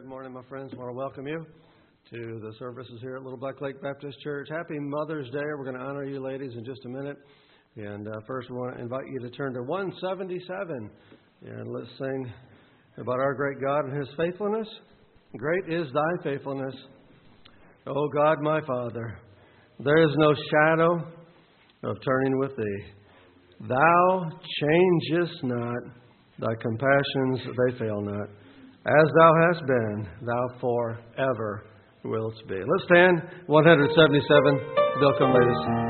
Good morning, my friends. I want to welcome you to the services here at Little Black Lake Baptist Church. Happy Mother's Day. We're going to honor you ladies in just a minute. And first, we want to invite you to turn to 177. And let's sing about our great God and His faithfulness. Great is thy faithfulness, O God, my Father. There is no shadow of turning with thee. Thou changest not, thy compassions they fail not. As thou hast been, thou forever wilt be. Let's stand. 177. They'll come lead us.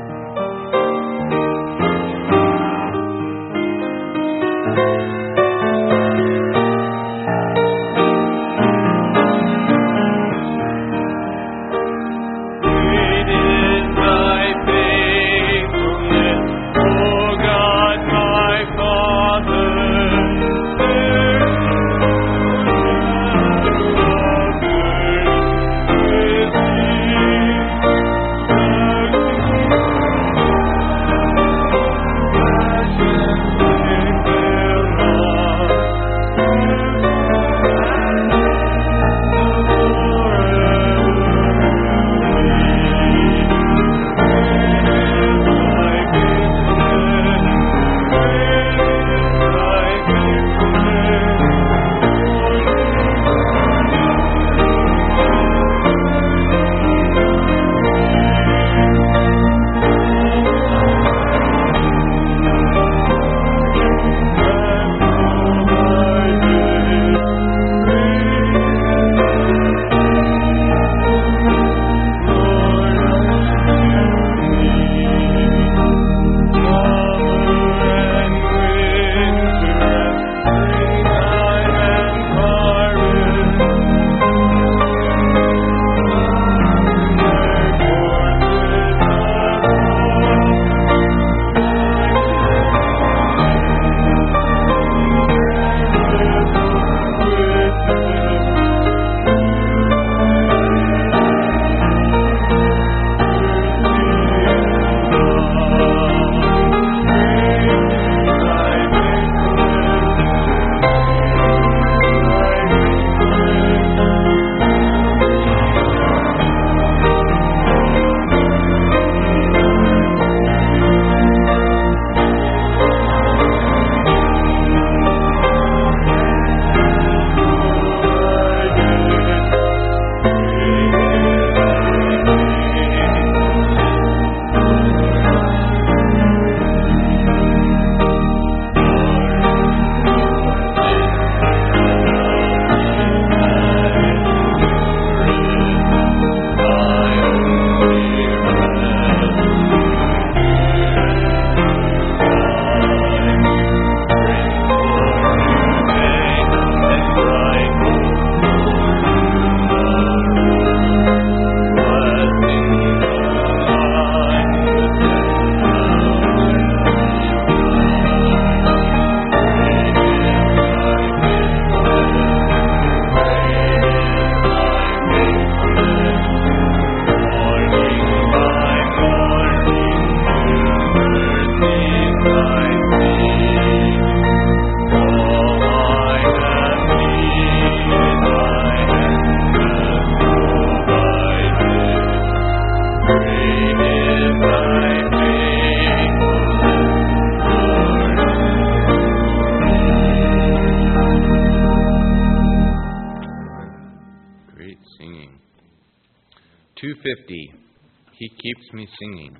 He keeps me singing.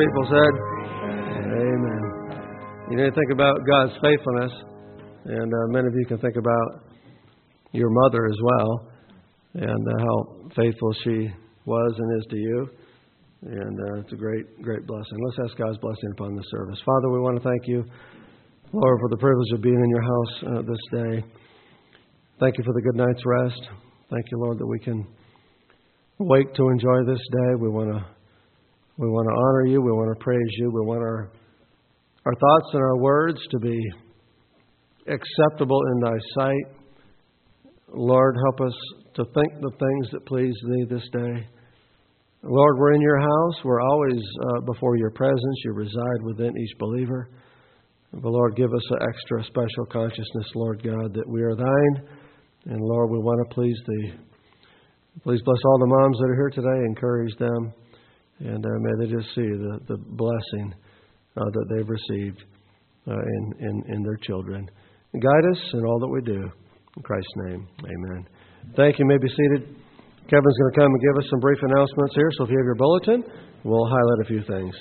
people said, amen. You need to think about God's faithfulness, and many of you can think about your mother as well, and how faithful she was and is to you. And it's a great, great blessing. Let's ask God's blessing upon this service. Father, we want to thank you, Lord, for the privilege of being in your house this day. Thank you for the good night's rest. Thank you, Lord, that we can wake to enjoy this day. We want to honor you. We want to praise you. We want our thoughts and our words to be acceptable in thy sight. Lord, help us to think the things that please thee this day. Lord, we're in your house. We're always before your presence. You reside within each believer. But Lord, give us an extra special consciousness, Lord God, that we are thine. And Lord, we want to please thee. Please bless all the moms that are here today. Encourage them. And may they just see the blessing that they've received in their children. And guide us in all that we do. In Christ's name, amen. Thank you. You may be seated. Kevin's going to come and give us some brief announcements here. So if you have your bulletin, we'll highlight a few things.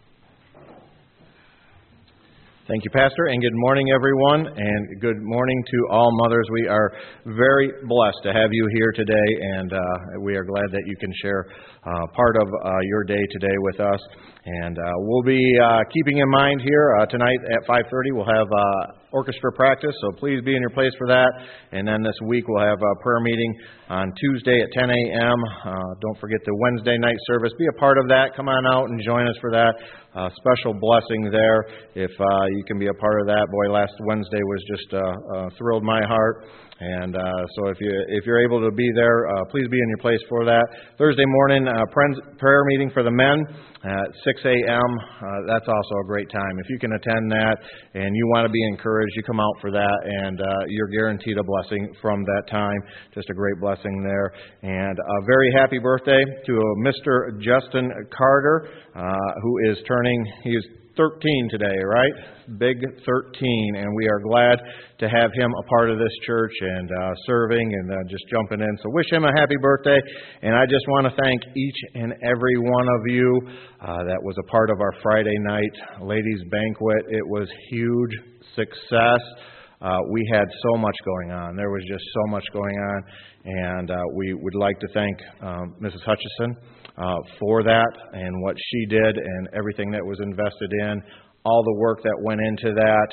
Thank you, Pastor, and good morning, everyone, and good morning to all mothers. We are very blessed to have you here today, and we are glad that you can share part of your day today with us. And we'll be keeping in mind here tonight at 5:30 we'll have orchestra practice, so please be in your place for that. And then this week we'll have a prayer meeting on Tuesday at 10 a.m. Don't forget the Wednesday night service. Be a part of that. Come on out and join us for that. Special blessing there if you can be a part of that. Boy, last Wednesday was just thrilled my heart. And so if you're able to be there, please be in your place for that. Thursday morning, prayer meeting for the men at 6 a.m. That's also a great time. If you can attend that and you want to be encouraged, you come out for that, and you're guaranteed a blessing from that time. Just a great blessing there. And a very happy birthday to Mr. Justin Carter, who is he's 13 today, right? Big 13, and we are glad to have him a part of this church and serving and just jumping in. So wish him a happy birthday, and I just want to thank each and every one of you that was a part of our Friday night ladies' banquet. It was huge success. We had so much going on. There was just so much going on, and we would like to thank Mrs. Hutchison for that and what she did and everything that was invested in, all the work that went into that,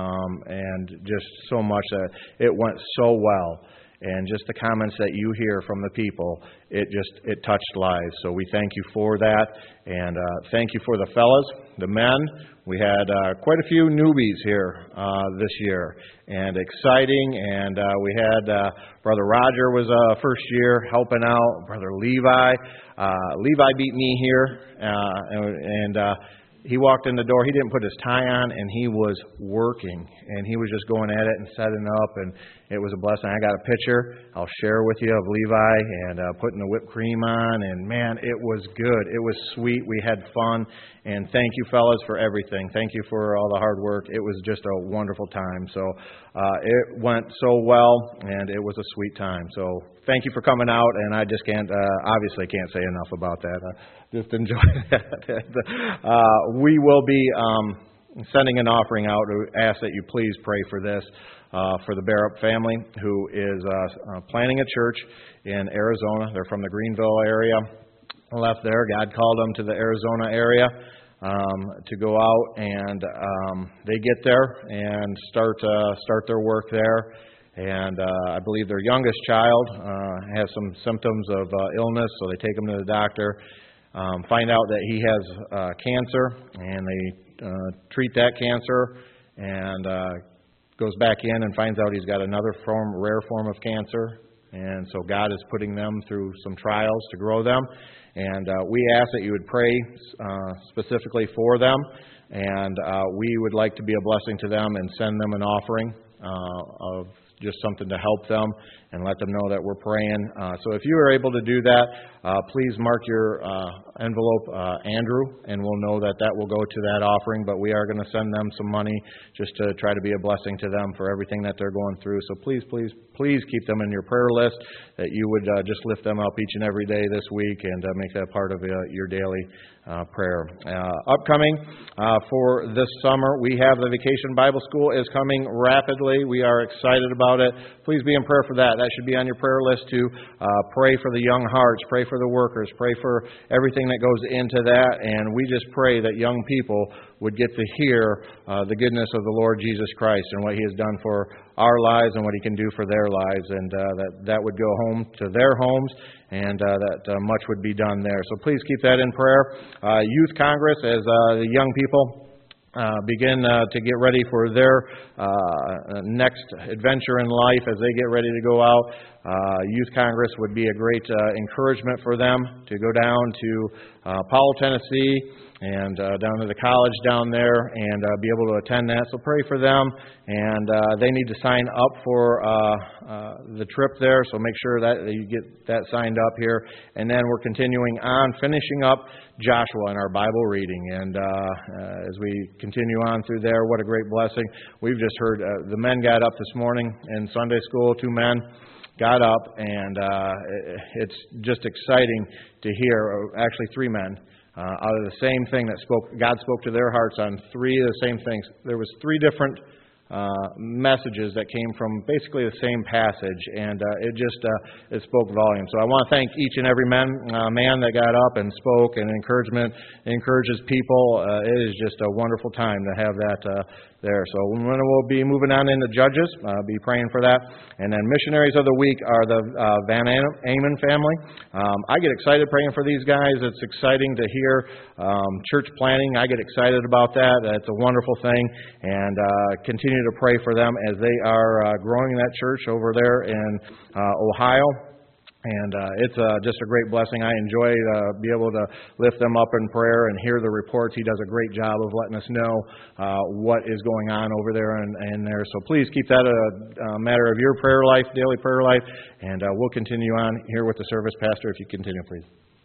and just so much that it went so well. And just the comments that you hear from the people, it touched lives. So we thank you for that, and thank you for the fellas, the men. We had quite a few newbies here this year, and exciting. And we had Brother Roger was first year helping out. Brother Levi. Levi beat me here, and he walked in the door. He didn't put his tie on, and he was working, and he was just going at it and setting up, and it was a blessing. I got a picture I'll share with you of Levi and putting the whipped cream on, and man, it was good. It was sweet. We had fun, and thank you, fellas, for everything. Thank you for all the hard work. It was just a wonderful time. So it went so well, and it was a sweet time. So thank you for coming out, and I just obviously can't say enough about that. Just enjoy that. We will be sending an offering out to ask that you please pray for this, for the Barup family who is planning a church in Arizona. They're from the Greenville area. Left there. God called them to the Arizona area to go out, and they get there and start their work there. And I believe their youngest child has some symptoms of illness, so they take him to the doctor. Find out that he has cancer, and they treat that cancer, and goes back in and finds out he's got another rare form of cancer. And so God is putting them through some trials to grow them. And we ask that you would pray specifically for them, and we would like to be a blessing to them and send them an offering of just something to help them and let them know that we're praying. So if you are able to do that, please mark your envelope Andrew, and we'll know that that will go to that offering. But we are going to send them some money just to try to be a blessing to them for everything that they're going through. So please keep them in your prayer list, that you would just lift them up each and every day this week and make that part of your daily prayer. Upcoming for this summer, we have the Vacation Bible School is coming rapidly. We are excited about it. Please be in prayer for that. That should be on your prayer list to pray for the young hearts, pray for the workers, pray for everything that goes into that. And we just pray that young people would get to hear the goodness of the Lord Jesus Christ and what He has done for our lives and what He can do for their lives, and that would go home to their homes, and that much would be done there. So please keep that in prayer. Youth Congress, as the young people begin to get ready for their next adventure in life, as they get ready to go out, Youth Congress would be a great encouragement for them to go down to Powell, Tennessee, and down to the college down there, and be able to attend that. So pray for them, and they need to sign up for the trip there, so make sure that you get that signed up here. And then we're continuing on, finishing up Joshua in our Bible reading, and as we continue on through there, what a great blessing. We've just heard the men got up this morning in Sunday school, 2 men got up, and it's just exciting to hear, actually 3 men, out of the same thing that God spoke to their hearts on 3 of the same things. There was 3 different messages that came from basically the same passage, and it spoke volumes. So I want to thank each and every man that got up and spoke, and encourages people. It is just a wonderful time to have that there. So we'll be moving on into Judges. Be praying for that. And then missionaries of the week are the Van Amen family. I get excited praying for these guys. It's exciting to hear church planting. I get excited about that. It's a wonderful thing. And continue to pray for them as they are growing that church over there in Ohio. And it's just a great blessing. I enjoy be able to lift them up in prayer and hear the reports. He does a great job of letting us know what is going on over there and there. So please keep that a matter of your prayer life, daily prayer life. And we'll continue on here with the service. Pastor, if you continue, please.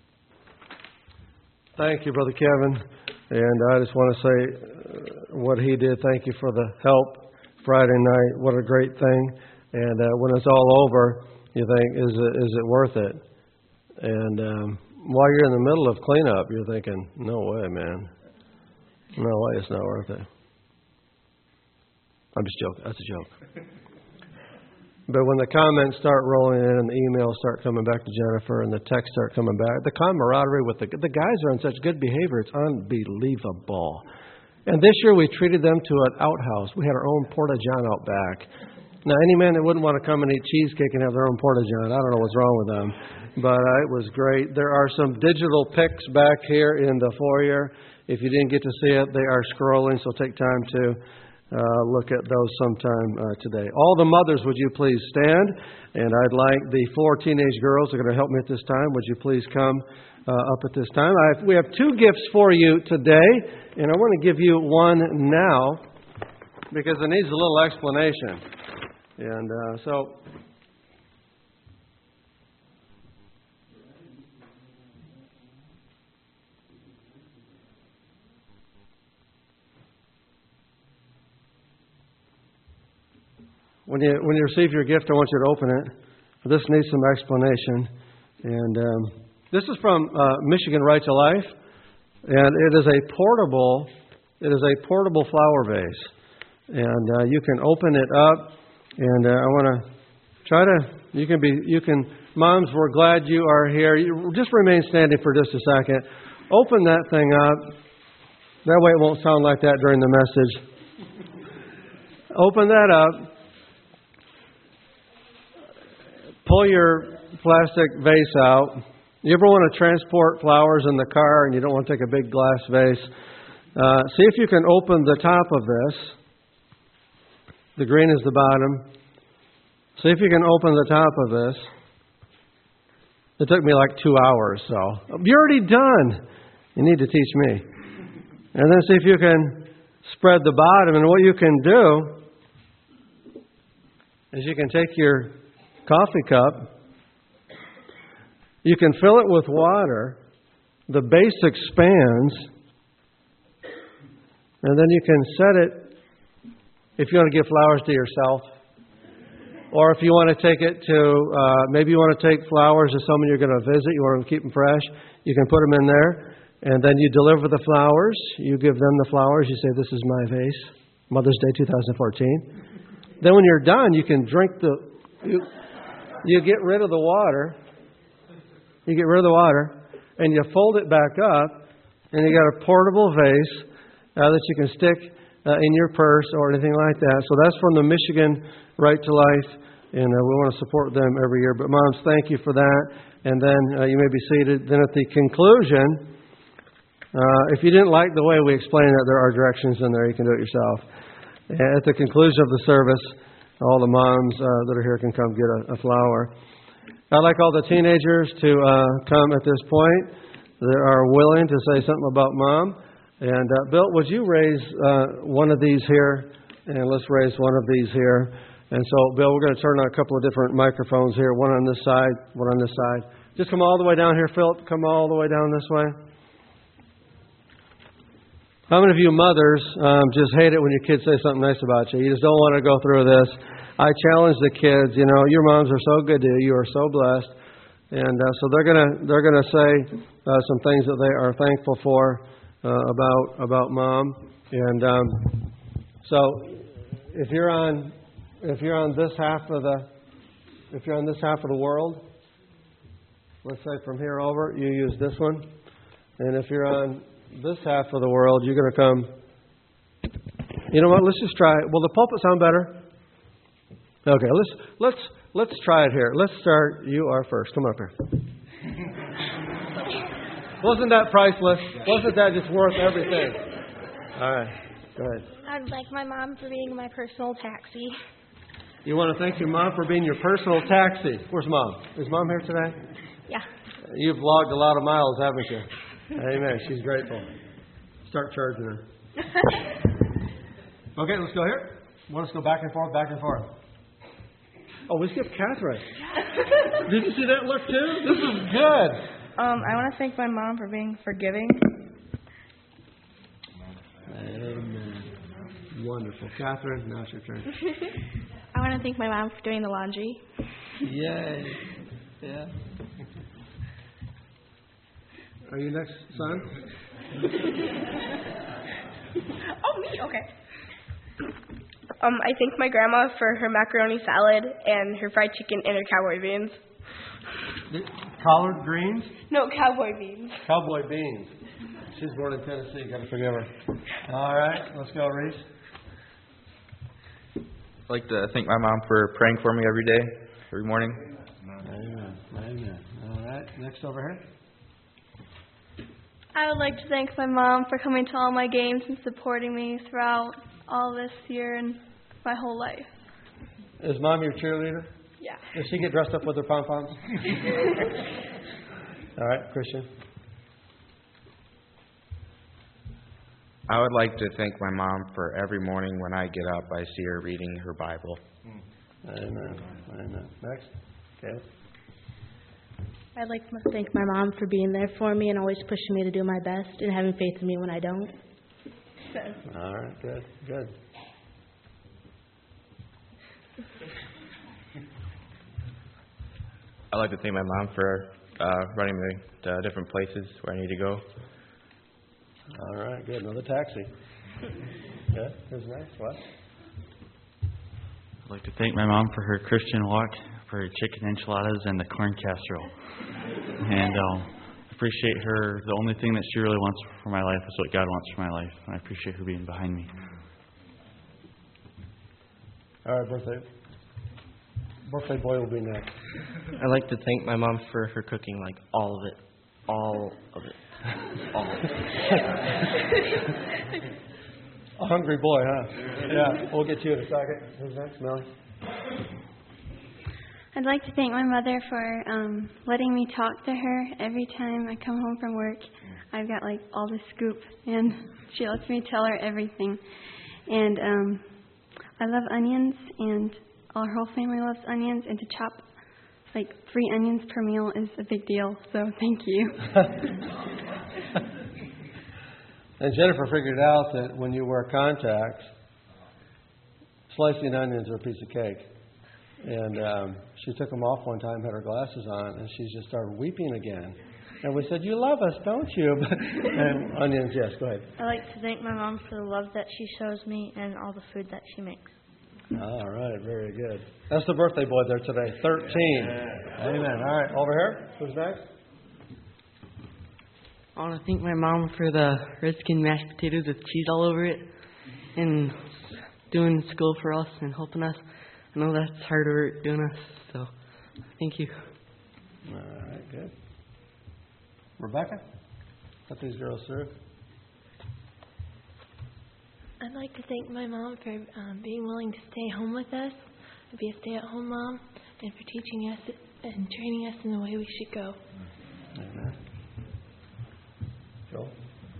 Thank you, Brother Kevin. And I just want to say what he did. Thank you for the help Friday night. What a great thing. And when it's all over, you think, is it worth it? And while you're in the middle of cleanup, you're thinking, no way, man. No way, it's not worth it. I'm just joking. That's a joke. But when the comments start rolling in and the emails start coming back to Jennifer and the texts start coming back, the camaraderie with the guys are in such good behavior, it's unbelievable. And this year we treated them to an outhouse. We had our own porta-john out back. Now, any man that wouldn't want to come and eat cheesecake and have their own porta-john, I don't know what's wrong with them. But it was great. There are some digital pics back here in the foyer. If you didn't get to see it, they are scrolling, so take time to look at those sometime today. All the mothers, would you please stand? And I'd like the 4 teenage girls that are going to help me at this time. Would you please come up at this time? We have 2 gifts for you today, and I want to give you one now because it needs a little explanation. And so when you receive your gift, I want you to open it. This needs some explanation. And this is from Michigan Right to Life, and it is a portable flower vase, and you can open it up. And I want to try to, moms, we're glad you are here. You just remain standing for just a second. Open that thing up. That way it won't sound like that during the message. Open that up. Pull your plastic vase out. You ever want to transport flowers in the car and you don't want to take a big glass vase? See if you can open the top of this. The green is the bottom. See if you can open the top of this. It took me like 2 hours, so. You're already done. You need to teach me. And then see if you can spread the bottom. And what you can do is you can take your coffee cup, you can fill it with water, the base expands, and then you can set it, if you want to give flowers to yourself, or if you want to take it to, maybe you want to take flowers to someone you're going to visit, you want to keep them fresh, you can put them in there, and then you deliver the flowers, you give them the flowers, you say, this is my vase, Mother's Day 2014. Then when you're done, you can drink you get rid of the water, and you fold it back up, and you got a portable vase that you can stick in your purse or anything like that. So that's from the Michigan Right to Life, and we want to support them every year. But moms, thank you for that. And then you may be seated. Then at the conclusion, if you didn't like the way we explained that, there are directions in there. You can do it yourself. At the conclusion of the service, all the moms that are here can come get a flower. I'd like all the teenagers to come at this point. They are willing to say something about Mom. And Bill, would you raise one of these here? And let's raise one of these here. And so, Bill, we're going to turn on a couple of different microphones here. One on this side, one on this side. Just come all the way down here, Philip. Come all the way down this way. How many of you mothers just hate it when your kids say something nice about you? You just don't want to go through this. I challenge the kids. You know, your moms are so good to you. You are so blessed. And so they're gonna say some things that they are thankful for about Mom. And so if you're on this half of the world, let's say from here over, you use this one. And if you're on this half of the world, you're going to come. You know what? Let's just try it. Will the pulpit sound better? Okay, let's try it here. Let's start. You are first. Come up here. Wasn't that priceless? Wasn't that just worth everything? All right, go ahead. I'd like my mom for being my personal taxi. You want to thank your mom for being your personal taxi. Where's Mom? Is Mom here today? Yeah. You've logged a lot of miles, haven't you? Amen. She's grateful. Start charging her. Okay, let's go here. Want us to go back and forth, back and forth. Oh, we skipped Catherine. Did you see that look too? This is good. I want to thank my mom for being forgiving. Amen. Wonderful. Catherine, now it's your turn. I want to thank my mom for doing the laundry. Yay. Yeah. Are you next, son? Oh, me? Okay. I thank my grandma for her macaroni salad and her fried chicken and her cowboy beans. Collard greens? No, cowboy beans. Cowboy beans. She's born in Tennessee. Got to forgive her. All right, let's go, Reese. I'd like to thank my mom for praying for me every day, every morning. Amen. Amen. All right, next over here. I would like to thank my mom for coming to all my games and supporting me throughout all this year and my whole life. Is Mom your cheerleader? Yeah. Does she get dressed up with her pom-poms? All right, Christian. I would like to thank my mom for every morning when I get up, I see her reading her Bible. Amen. Amen. Next. Okay. I'd like to thank my mom for being there for me and always pushing me to do my best and having faith in me when I don't. All right, good, good. I'd like to thank my mom for running me to different places where I need to go. All right, good. Another taxi. Yeah, who's next? What? I'd like to thank my mom for her Christian walk, for her chicken enchiladas and the corn casserole. And appreciate her. The only thing that she really wants for my life is what God wants for my life. And I appreciate her being behind me. All right, birthday boy will be next. I'd like to thank my mom for her cooking, like all of it. All of it. All of it. A hungry boy, huh? Yeah, we'll get you in a second. Who's next, Melly? I'd like to thank my mother for letting me talk to her every time I come home from work. I've got like all the scoop, and she lets me tell her everything. And I love onions, and Our whole family loves onions, and to chop like 3 onions per meal is a big deal. So thank you. And Jennifer figured out that when you wear contacts, slicing onions are a piece of cake. And she took them off one time, had her glasses on, and she just started weeping again. And we said, "You love us, don't you?" And onions, yes, go ahead. I like to thank my mom for the love that she shows me and all the food that she makes. All right, very good. That's the birthday boy there today, 13. Amen. All right, over here. Who's next? I want to thank my mom for the red skin mashed potatoes with cheese all over it and doing school for us and helping us. I know that's hard work doing us, so thank you. All right, good. Rebecca, let these girls through. I'd like to thank my mom for being willing to stay home with us, to be a stay-at-home mom, and for teaching us and training us in the way we should go. Amen. Joel?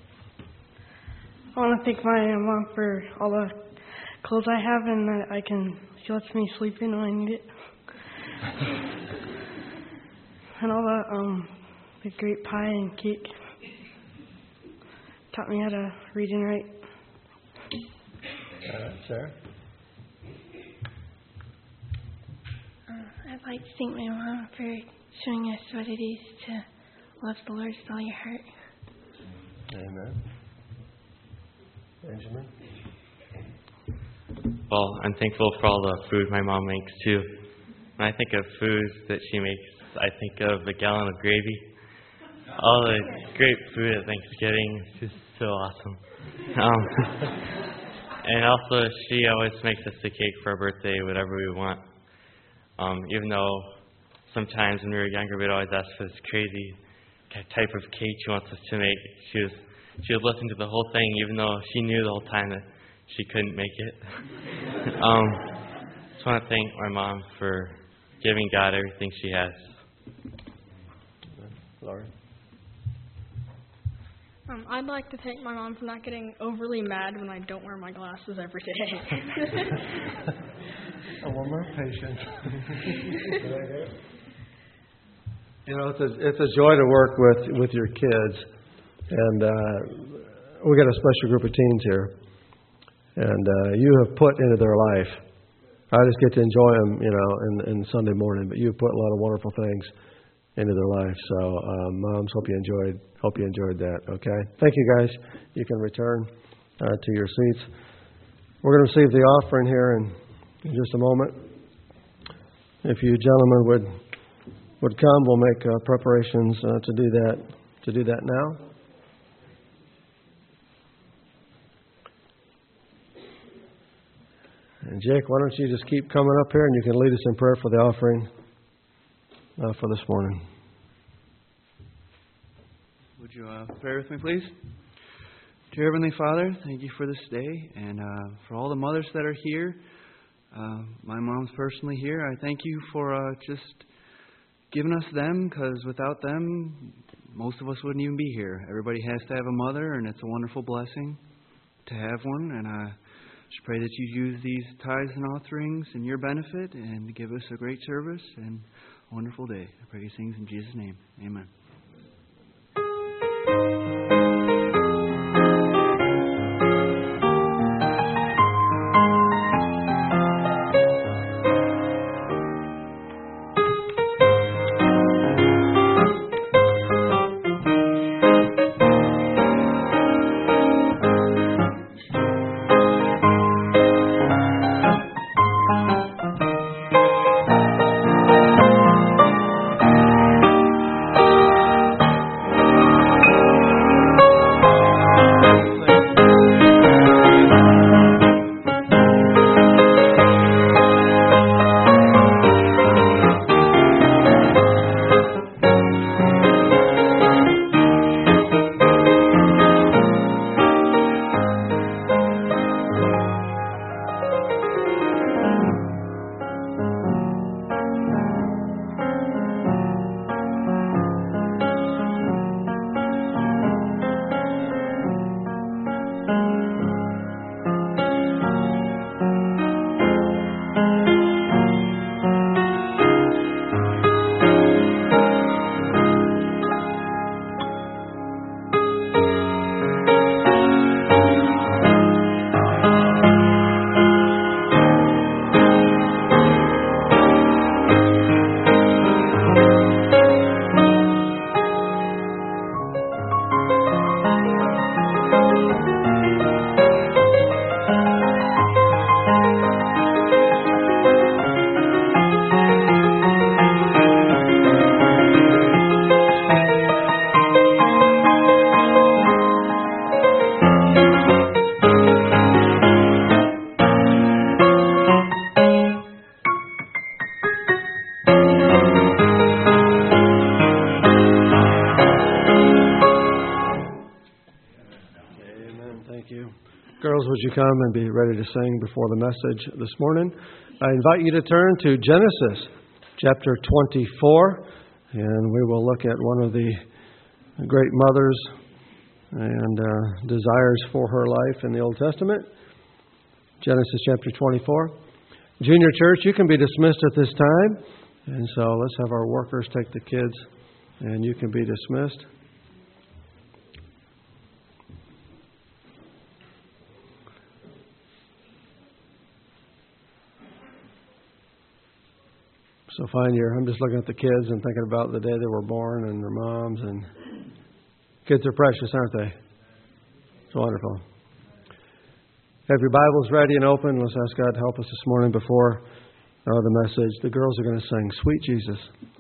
I want to thank my mom for all the clothes I have and that she lets me sleep in when I need it. And all the great pie and cake. Taught me how to read and write. All right, Sarah? I'd like to thank my mom for showing us what it is to love the Lord with all your heart. Amen. Benjamin? Well, I'm thankful for all the food my mom makes, too. When I think of food that she makes, I think of a gallon of gravy. All the great food at Thanksgiving is just so awesome. And also, she always makes us a cake for our birthday, whatever we want. Even though sometimes when we were younger, we'd always ask for this crazy type of cake she wants us to make. She would listen to the whole thing, even though she knew the whole time that she couldn't make it. Just want to thank my mom for giving God everything she has. Laurie? I'd like to thank my mom for not getting overly mad when I don't wear my glasses every day. One more patient. You know, it's a joy to work with your kids, and we got a special group of teens here, and you have put into their life. I just get to enjoy them, you know, in Sunday morning, but you've put a lot of wonderful things into their life. So, moms, hope you enjoyed that. Okay, thank you guys. You can return to your seats. We're going to receive the offering here in just a moment. If you gentlemen would come, we'll make preparations to do that now. And Jake, why don't you just keep coming up here and you can lead us in prayer for the offering for this morning. Would you pray with me, please? Dear Heavenly Father, thank you for this day and for all the mothers that are here. My mom's personally here. I thank you for just giving us them, because without them, most of us wouldn't even be here. Everybody has to have a mother, and it's a wonderful blessing to have one. And I just pray that you use these tithes and offerings in your benefit and give us a great service and a wonderful day. I pray these things in Jesus' name. Amen. you come and be ready to sing before the message this morning? I invite you to turn to Genesis chapter 24, and we will look at one of the great mothers and desires for her life in the Old Testament. Genesis chapter 24. Junior church, you can be dismissed at this time. And so let's have our workers take the kids, and you can be dismissed. So I'm just looking at the kids and thinking about the day they were born and their moms. And kids are precious, aren't they? It's wonderful. Have your Bibles ready and open. Let's ask God to help us this morning before the message. The girls are going to sing Sweet Jesus.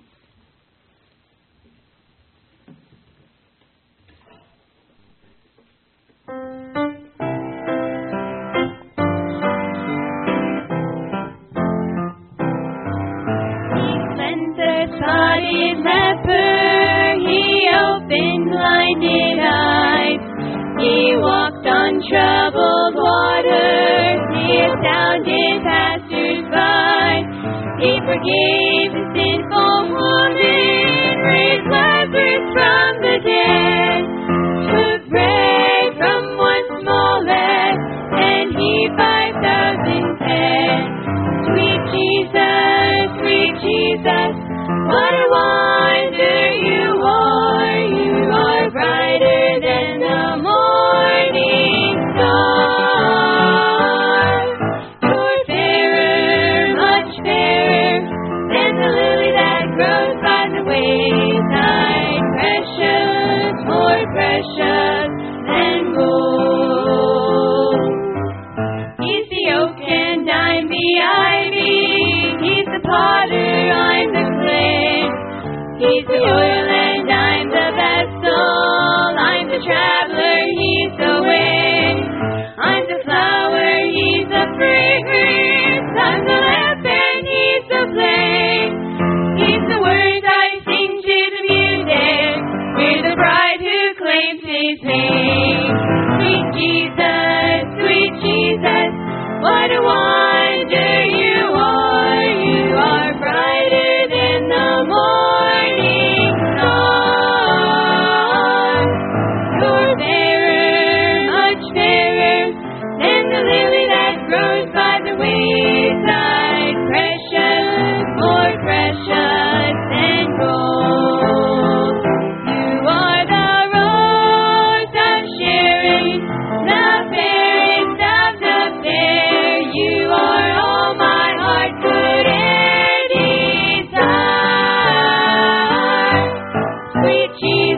Troubled waters, he astounded passers-by. He forgave the sinful woman, raised Lazarus from the dead, took bread from one small lad, and he 5,000 fed. Sweet Jesus, what a wonder you are! You are brighter than the morning star. You're fairer, much fairer than the lily that grows by the wayside. Precious, more precious than gold. He's the oak and I'm the ivy. He's the potter, I'm the clay. He's the oil and I'm the vessel. I'm the traveler, he's the way. I'm the flower, he's the fragrance. I'm the lamp and he's the flame. He's the words I sing to the music. We're the bride who claims his name. Sweet Jesus, what a wonder you are. You are brighter than the morning star. You're fairer, much fairer than the lily that grows by the wayside. Precious, more precious than gold. You are the rose of Sharon, the fairest of the fair. You are all my heart could ever desire. Sweet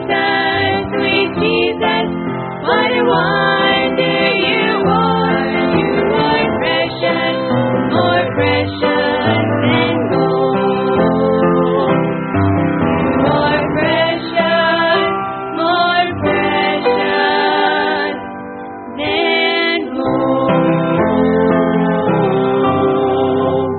Jesus, what a wonder you are. You are precious, more precious than gold. You are precious, more precious than gold.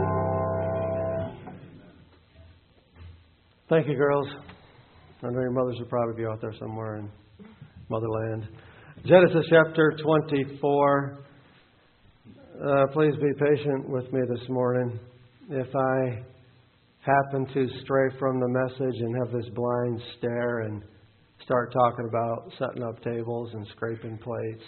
Thank you, girls. I know your mothers will probably be out there somewhere in motherland. Genesis chapter 24. Please be patient with me this morning. If I happen to stray from the message and have this blind stare and start talking about setting up tables and scraping plates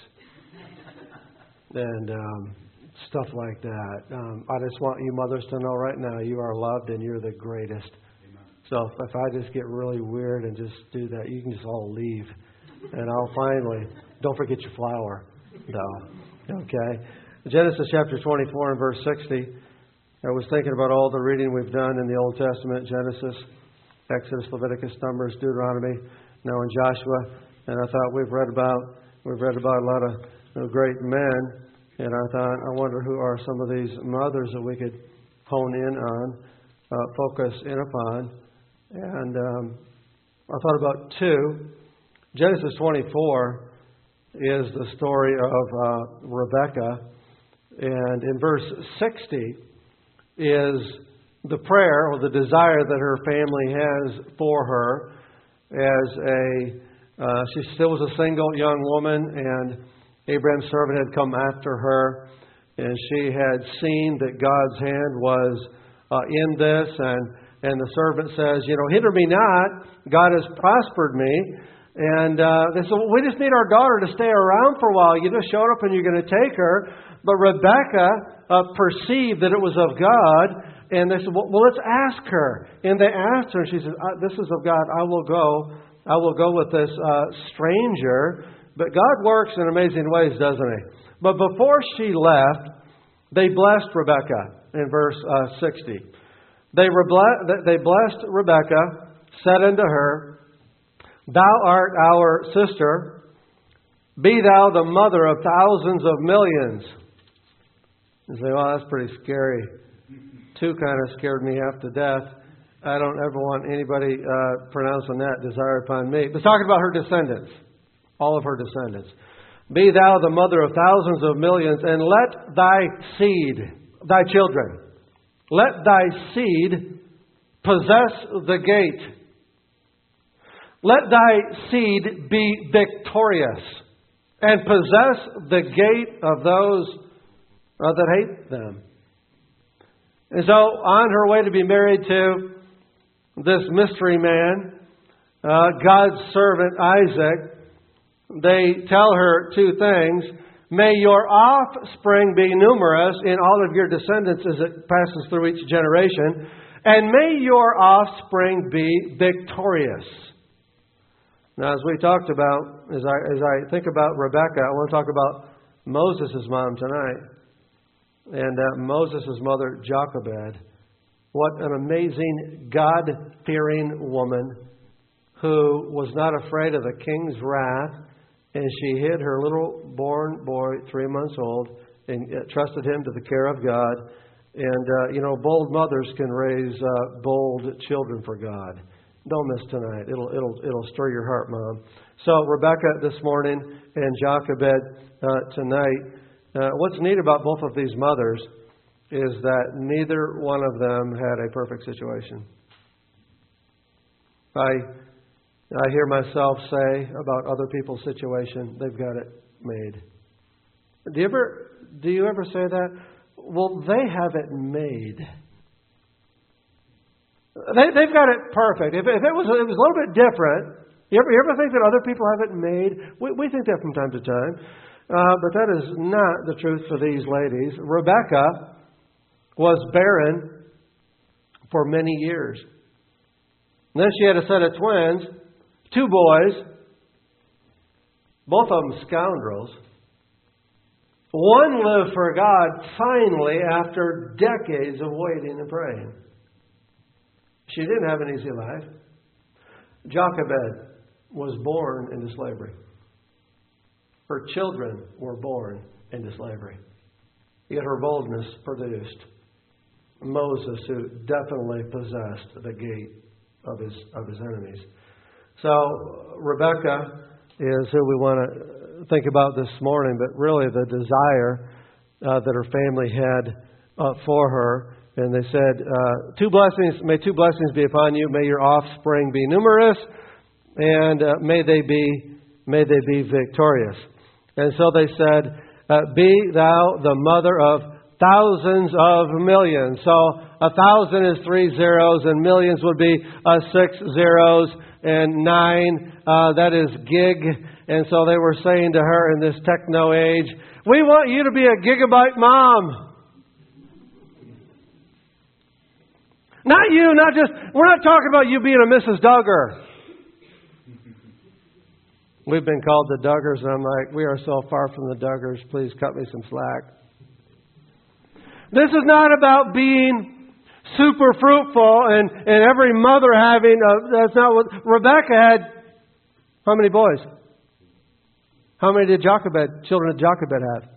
and stuff like that, I just want you mothers to know right now you are loved and you're the greatest. So if I just get really weird and just do that, you can just all leave. And I'll finally, don't forget your flour, though. Okay? Genesis chapter 24 and verse 60. I was thinking about all the reading we've done in the Old Testament, Genesis, Exodus, Leviticus, Numbers, Deuteronomy, now in Joshua. And I thought we've read about a lot of great men. And I thought, I wonder who are some of these mothers that we could hone in on, focus in upon. And I thought about two. Genesis 24 is the story of Rebekah. And in verse 60 is the prayer or the desire that her family has for her as she still was a single young woman, and Abraham's servant had come after her, and she had seen that God's hand was in this, and the servant says, hinder me not, God has prospered me. And they said, we just need our daughter to stay around for a while. You just showed up and you're going to take her. But Rebekah perceived that it was of God, and they said, well, let's ask her. And they asked her, and she said, this is of God. I will go with this stranger. But God works in amazing ways, doesn't He? But before she left, they blessed Rebekah in verse 60. They blessed Rebekah, said unto her, Thou art our sister. Be thou the mother of thousands of millions. You say, well, that's pretty scary. Two kind of scared me half to death. I don't ever want anybody pronouncing that desire upon me. But talking about her descendants, all of her descendants. Be thou the mother of thousands of millions, and let thy seed, thy children, let thy seed possess the gate. Let thy seed be victorious, and possess the gate of those that hate them. And so, on her way to be married to this mystery man, God's servant Isaac, they tell her two things. May your offspring be numerous in all of your descendants as it passes through each generation, and may your offspring be victorious. Now, as we talked about, as I think about Rebekah, I want to talk about Moses' mom tonight. And Moses' mother, Jochebed. What an amazing, God-fearing woman who was not afraid of the king's wrath. And she hid her little born boy, 3 months old, and trusted him to the care of God. And, bold mothers can raise bold children for God. Don't miss tonight. It'll stir your heart, Mom. So Rebekah this morning and Jochebed tonight. What's neat about both of these mothers is that neither one of them had a perfect situation. I hear myself say about other people's situation, they've got it made. Do you ever say that? Well, they have it made. They've got it perfect. If it was a little bit different, you ever think that other people have it made? We think that from time to time. But that is not the truth for these ladies. Rebekah was barren for many years. And then she had a set of twins, 2 boys, both of them scoundrels. One lived for God finally after decades of waiting and praying. She didn't have an easy life. Jochebed was born into slavery. Her children were born into slavery. Yet her boldness produced Moses, who definitely possessed the gate of his enemies. So Rebekah is who we want to think about this morning, but really the desire that her family had for her. And they said, may 2 blessings be upon you. May your offspring be numerous, and may they be victorious. And so they said, be thou the mother of thousands of millions. So 1,000 is 3 zeros, and millions would be 6 zeros, and 9, that is gig. And so they were saying to her in this techno age, we want you to be a gigabyte mom. Not you, we're not talking about you being a Mrs. Duggar. We've been called the Duggars, and I'm like, we are so far from the Duggars. Please cut me some slack. This is not about being super fruitful and every mother having that's not what Rebekah had. How many boys? How many did children of Jochebed have?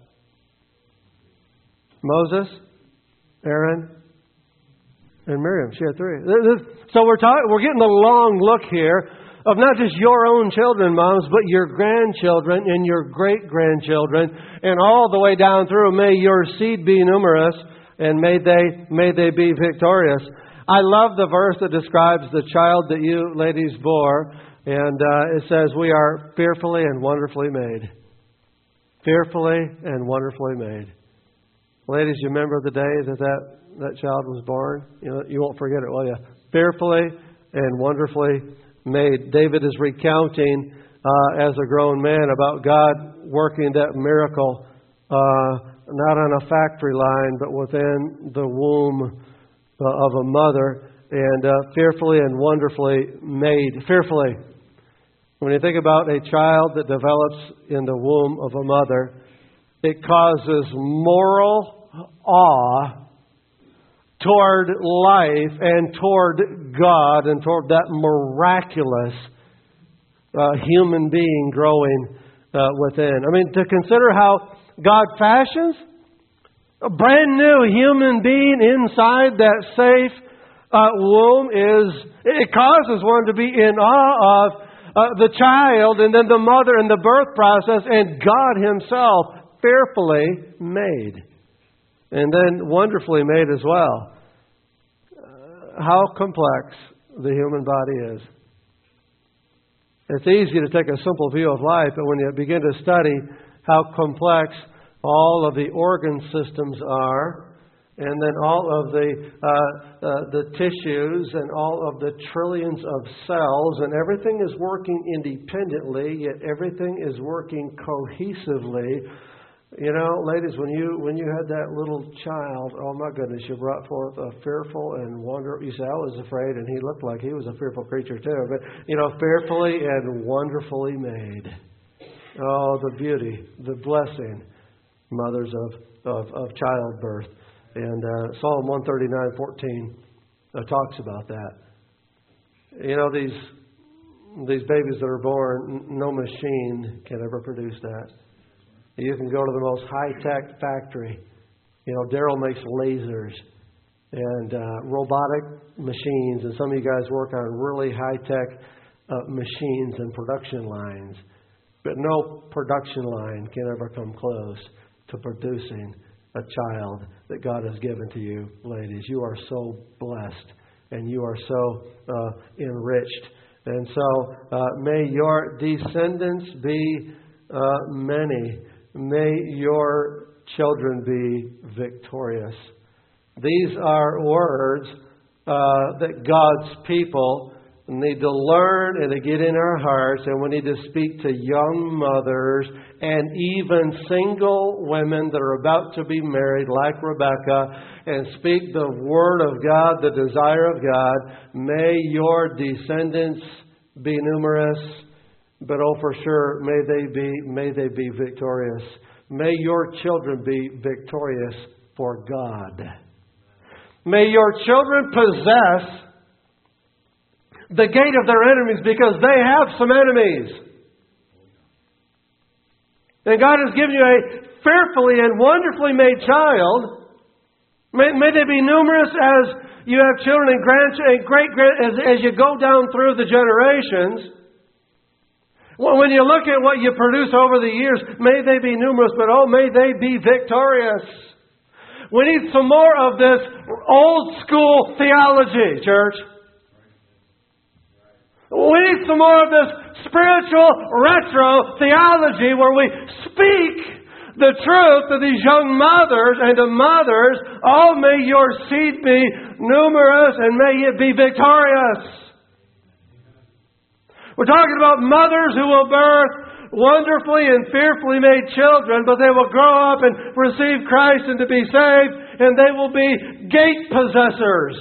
Moses, Aaron, and Miriam. She had 3. So we're getting a long look here of not just your own children, moms, but your grandchildren and your great-grandchildren, and all the way down through. May your seed be numerous, and may they be victorious. I love the verse that describes the child that you ladies bore, and it says, we are fearfully and wonderfully made. Fearfully and wonderfully made. Ladies, you remember the day that child was born? You won't forget it, will you? Fearfully and wonderfully made. David is recounting as a grown man about God working that miracle, not on a factory line, but within the womb of a mother, and fearfully and wonderfully made. Fearfully. When you think about a child that develops in the womb of a mother, it causes moral awe toward life and toward God and toward that miraculous human being growing within. I mean, to consider how God fashions a brand new human being inside that safe womb it causes one to be in awe of the child and then the mother and the birth process and God Himself fearfully made. And then wonderfully made as well. How complex the human body is. It's easy to take a simple view of life, but when you begin to study how complex all of the organ systems are, and then all of the tissues and all of the trillions of cells, and everything is working independently, yet everything is working cohesively. Ladies, when you had that little child, oh my goodness, you brought forth a fearful and wonderful. You say, I was afraid, and he looked like he was a fearful creature too. But fearfully and wonderfully made. Oh, the beauty, the blessing, mothers of childbirth. And Psalm 139:14 talks about that. These babies that are born, no machine can ever produce that. You can go to the most high-tech factory. Daryl makes lasers and robotic machines, and some of you guys work on really high-tech machines and production lines. But no production line can ever come close to producing a child that God has given to you, ladies. You are so blessed, and you are so enriched. And so may your descendants be many. May your children be victorious. These are words that God's people need to learn and to get in our hearts, and we need to speak to young mothers and even single women that are about to be married, like Rebecca, and speak the Word of God, the desire of God. May your descendants be numerous, but oh, for sure, may they be victorious. May your children be victorious for God. May your children possess the gate of their enemies, because they have some enemies. And God has given you a fearfully and wonderfully made child. May they be numerous as you have children and grandchildren and great-grand as you go down through the generations. When you look at what you produce over the years, may they be numerous, but oh, may they be victorious. We need some more of this old school theology, church. We need some more of this spiritual retro theology where we speak the truth to these young mothers and to mothers. Oh, may your seed be numerous and may it be victorious. We're talking about mothers who will birth wonderfully and fearfully made children, but they will grow up and receive Christ and to be saved, and they will be gate possessors.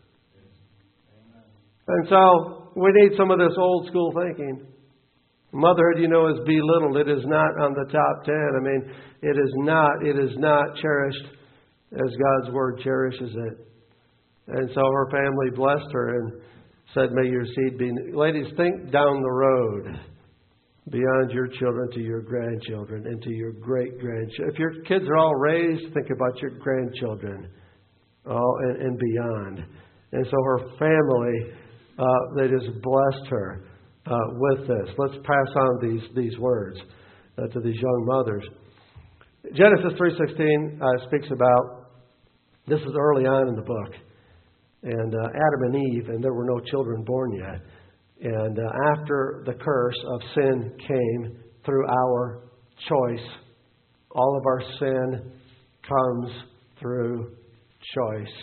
And so we need some of this old school thinking. Motherhood, is belittled. It is not on the top 10. I mean, it is not cherished as God's Word cherishes it. And so her family blessed her and said, may your seed be... Ladies, think down the road beyond your children to your grandchildren and to your great-grandchildren. If your kids are all raised, think about your grandchildren and beyond. And so her family... they just blessed her with this. Let's pass on these words to these young mothers. Genesis 3:16 speaks about, this is early on in the book, and Adam and Eve, and there were no children born yet. And after the curse of sin came through our choice All of our sin comes through choice.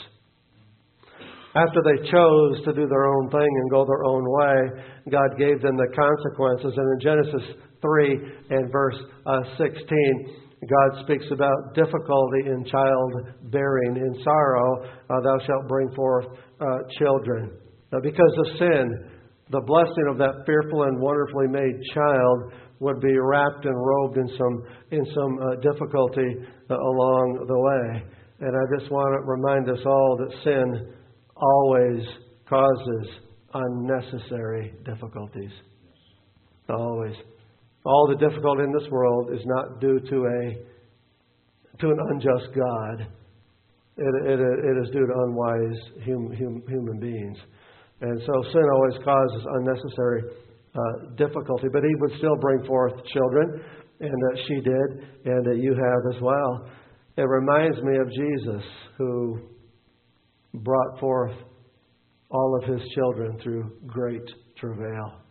After they chose to do their own thing and go their own way, God gave them the consequences. And in Genesis 3 and verse 16, God speaks about difficulty in childbearing. In sorrow thou shalt bring forth children. Now, because of sin, the blessing of that fearful and wonderfully made child would be wrapped and robed in some difficulty along the way. And I just want to remind us all that sin always causes unnecessary difficulties. Always. All the difficulty in this world is not due to an unjust God. It is due to unwise human beings. And so sin always causes unnecessary difficulty. But He would still bring forth children, and she did, and you have as well. It reminds me of Jesus, who brought forth all of His children through great travail.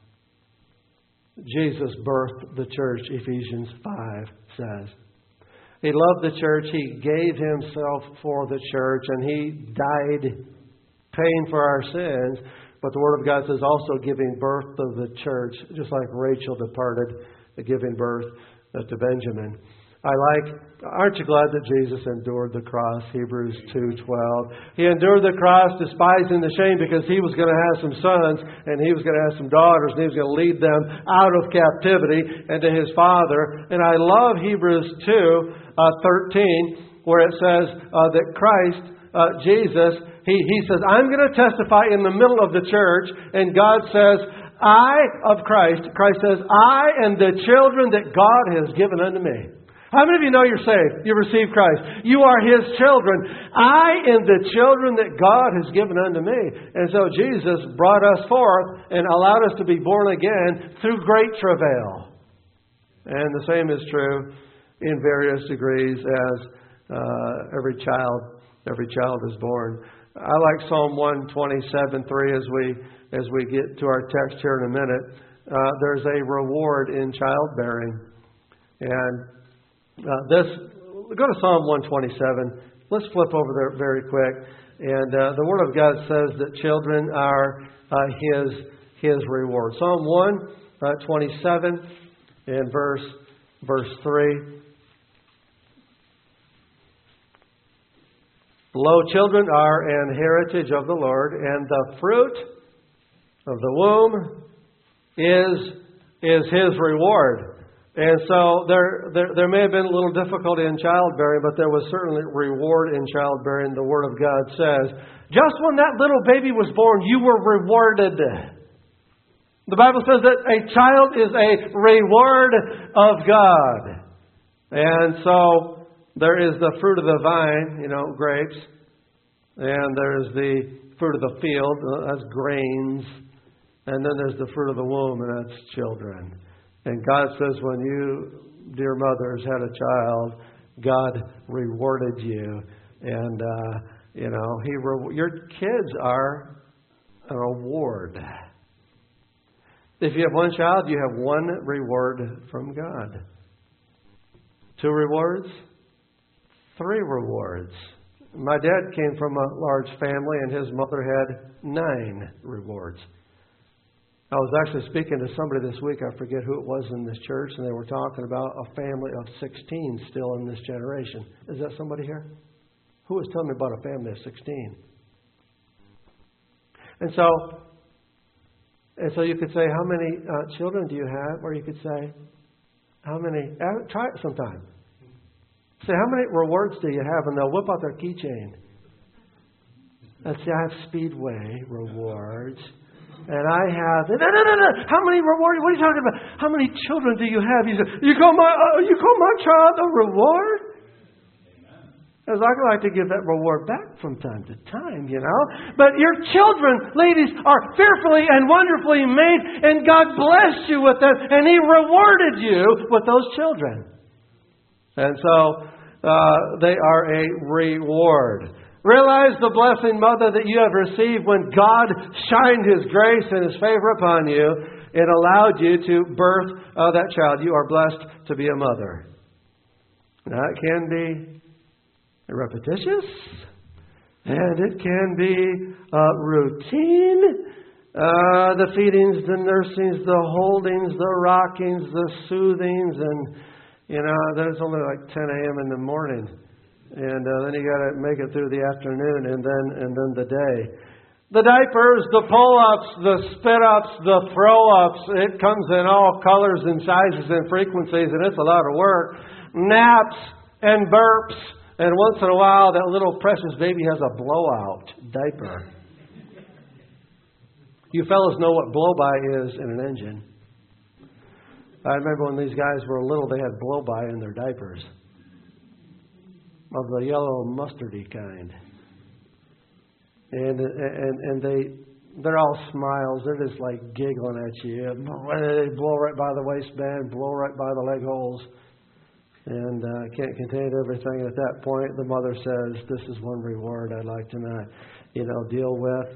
Jesus birthed the church, Ephesians 5 says. He loved the church. He gave Himself for the church, and He died paying for our sins. But the Word of God says also giving birth to the church, just like Rachel departed, giving birth to Benjamin. Aren't you glad that Jesus endured the cross? Hebrews 2:12. He endured the cross, despising the shame, because He was going to have some sons, and He was going to have some daughters, and He was going to lead them out of captivity and to His Father. And I love Hebrews 2:13, where it says that Christ, Jesus, He says, I'm going to testify in the middle of the church, and God says, Christ says, I and the children that God has given unto me. How many of you know you're saved? You received Christ. You are His children. I and the children that God has given unto me. And so Jesus brought us forth and allowed us to be born again through great travail. And the same is true in various degrees as every child is born. I like Psalm 127:3 as we get to our text here in a minute. There's a reward in childbearing. And go to Psalm 127. Let's flip over there very quick. And the Word of God says that children are His reward. Psalm 127 and verse 3. Lo, children are an heritage of the Lord, and the fruit of the womb is His reward. And so there may have been a little difficulty in childbearing, but there was certainly reward in childbearing. The Word of God says, just when that little baby was born, you were rewarded. The Bible says that a child is a reward of God. And so there is the fruit of the vine, grapes. And there's the fruit of the field, that's grains. And then there's the fruit of the womb, and that's children. And God says when you, dear mothers, had a child, God rewarded you. And, your kids are a reward. If you have one child, you have one reward from God. 2 rewards, 3 rewards. My dad came from a large family, and his mother had 9 rewards. I was actually speaking to somebody this week, I forget who it was in this church, and they were talking about a family of 16 still in this generation. Is that somebody here? Who was telling me about a family of 16? And so you could say, how many children do you have? Or you could say, how many? Try it sometime. Say, how many rewards do you have? And they'll whip out their keychain. Let's say, I have Speedway rewards. And I have... No. How many rewards? What are you talking about? How many children do you have? You say, you call my child a reward? Because I'd like to give that reward back from time to time, But your children, ladies, are fearfully and wonderfully made, and God blessed you with them, and He rewarded you with those children. And so they are a reward. Realize the blessing, mother, that you have received when God shined His grace and His favor upon you and allowed you to birth that child. You are blessed to be a mother. Now, it can be repetitious, and it can be routine. The feedings, the nursings, the holdings, the rockings, the soothings, and there's only like 10 a.m. in the morning, and then you got to make it through the afternoon, and then the day. The diapers, the pull-ups, the spit-ups, the throw-ups, it comes in all colors and sizes and frequencies, and it's a lot of work. Naps and burps, and once in a while that little precious baby has a blowout diaper. You fellas know what blow-by is in an engine. I remember when these guys were little, they had blow-by in their diapers of the yellow mustardy kind. And they're all smiles. They're just like giggling at you. They blow right by the waistband, blow right by the leg holes. And can't contain everything. At that point, the mother says, "This is one reward I'd like to not, deal with."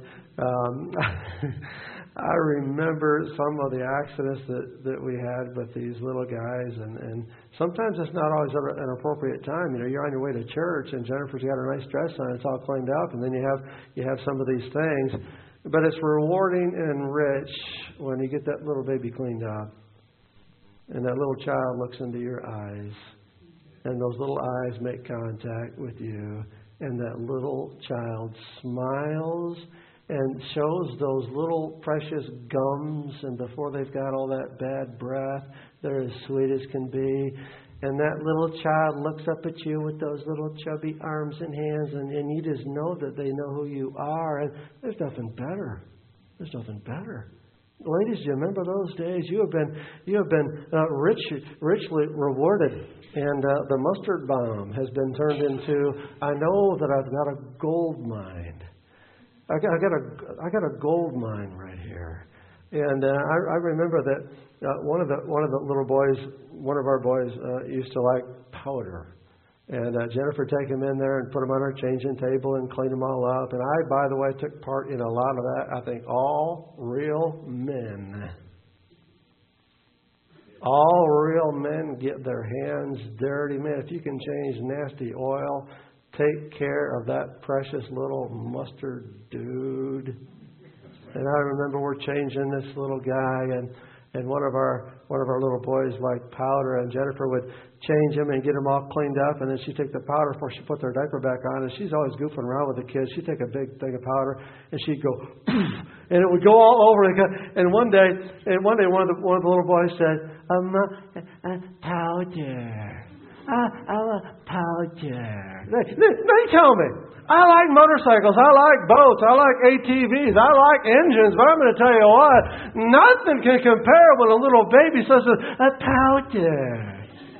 I remember some of the accidents that we had with these little guys, and sometimes it's not always an appropriate time. You're on your way to church, and Jennifer's got a nice dress on, it's all cleaned up, and then you have some of these things. But it's rewarding and rich when you get that little baby cleaned up, and that little child looks into your eyes, and those little eyes make contact with you, and that little child smiles and shows those little precious gums, and before they've got all that bad breath, they're as sweet as can be. And that little child looks up at you with those little chubby arms and hands, and you just know that they know who you are. And there's nothing better. There's nothing better. Ladies, do you remember those days? You have been richly rewarded, and the mustard bomb has been turned into, I know that I've got a gold mine. I got a gold mine right here, and I remember that one of the little boys, one of our boys, used to like powder, and Jennifer take him in there and put him on our changing table and clean them all up. And I, by the way, took part in a lot of that. I think all real men get their hands dirty. Man, if you can change nasty oil, take care of that precious little mustard dude. And I remember we're changing this little guy, and one of our little boys liked powder, and Jennifer would change him and get him all cleaned up, and then she'd take the powder before she put their diaper back on, and she's always goofing around with the kids. She'd take a big thing of powder, and she'd go, and it would go all over. And one day, one of the little boys said, powder. I want powder. They tell me, I like motorcycles, I like boats, I like ATVs, I like engines, but I'm going to tell you what, nothing can compare when a little baby says, powder.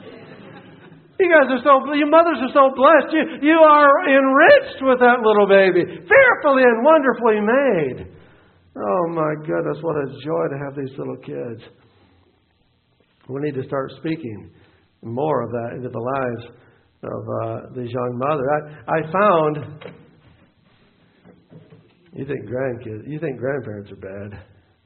You mothers are so blessed. You are enriched with that little baby, fearfully and wonderfully made. Oh my goodness, what a joy to have these little kids. We need to start speaking more of that into the lives of these young mothers. I found, you think grandparents are bad.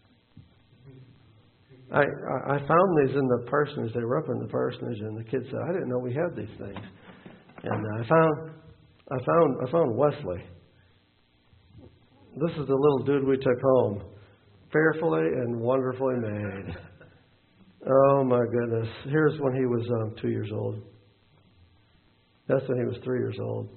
I found these in the parsonage. They were up in the parsonage, and the kids said, "I didn't know we had these things." And I found Wesley. This is the little dude we took home, fearfully and wonderfully made. Oh my goodness! Here's when he was 2 years old. That's when he was 3 years old.